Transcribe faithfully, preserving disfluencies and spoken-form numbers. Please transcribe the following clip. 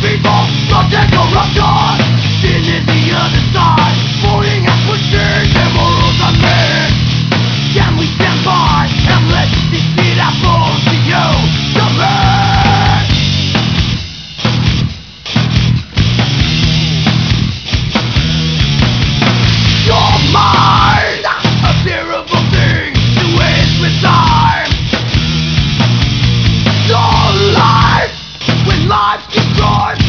People, drugs and corruption. Sin is the other side. For